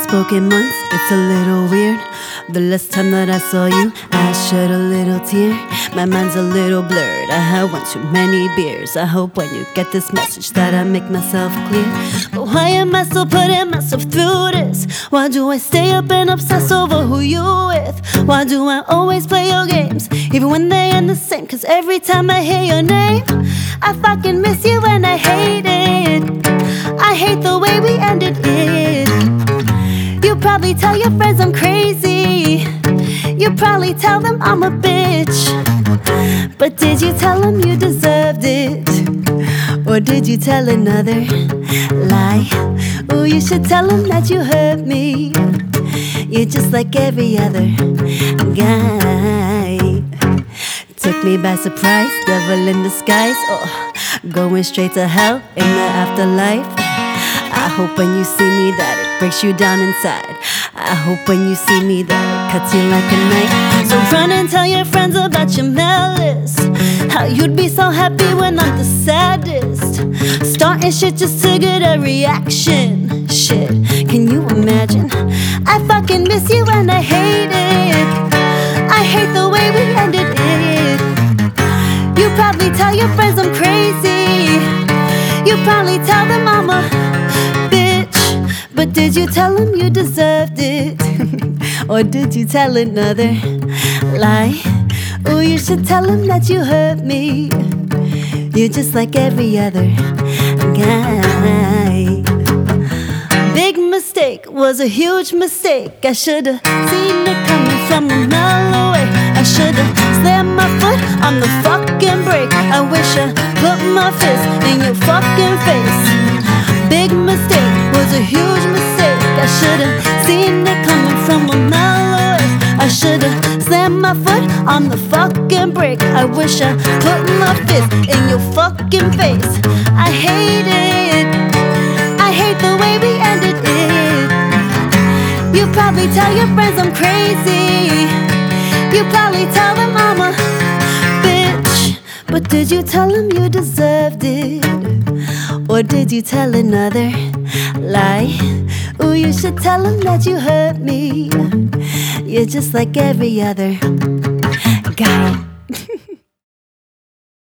spoken months, it's a little weird. The last time that I saw you, I shed a little tear. My mind's a little blurred, I had one too many beers. I hope when you get this message that I make myself clear. But why am I still putting myself through this? Why do I stay up and obsess over who you with? Why do I always play your games, even when they end the same? Cause every time I hear your name, I fucking miss you and I hate it. I hate the way we ended it. You probably tell your friends I'm crazy. You probably tell them I'm a bitch. But did you tell them you deserved it? Or did you tell another lie? Oh, you should tell them that you hurt me. You're just like every other guy. Took me by surprise, devil in disguise. Oh, going straight to hell in the afterlife. I hope when you see me that it breaks you down inside. I hope when you see me that it cuts you like a knife. So run and tell your friends about your malice, how you'd be so happy when I'm the saddest. Starting shit just to get a reaction. Shit, can you imagine? I fucking miss you and I hate it. I hate the way we ended it. You probably tell your friends I'm crazy. You probably tell them I'm a bitch. But did you tell them you deserved it? Or did you tell another lie? Oh, you should tell them that you hurt me. You're just like every other guy. Big mistake, was a huge mistake. I should've seen it coming from a mile away. I should've slammed my foot on the fucking brake. I wish I put my fist in your fucking face. Big mistake, was a huge mistake. I should've seen it coming from a mile away. I should've slammed my foot on the fucking brake. I wish I put my fist in your fucking face. I hate it. I hate the way we ended it. You probably tell your friends I'm crazy. You probably tell them I'm a bitch. But did you tell them you deserved it? Or did you tell another lie? Oh, you should tell them that you hurt me. You're just like every other guy.